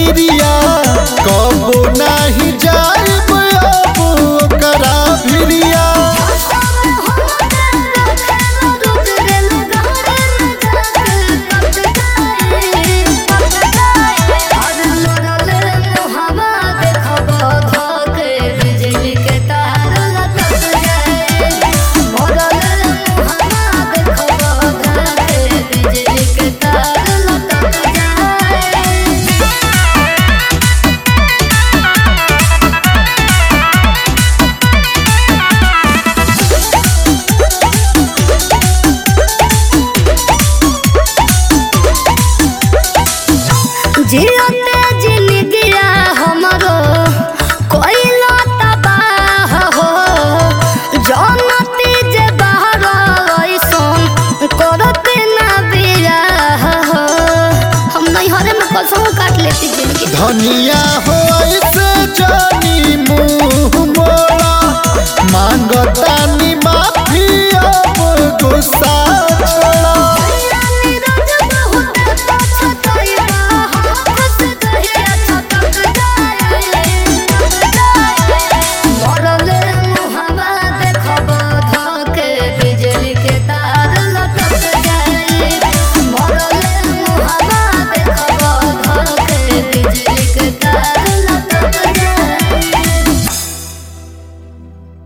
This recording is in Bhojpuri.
किरिया कबो नाही जाइब अब ओकरा भिरिया। जियते जिंदगिया हमरो कोइला तबाह हो जनती जे बाहर ऐसन करते ना बियाह हो। हम नहीं हरे में कसम काट लेती जिंदगी। धनिया हो ऐसे जानी मुँह मोड़ा मांगतानी माफी अब गुस्सा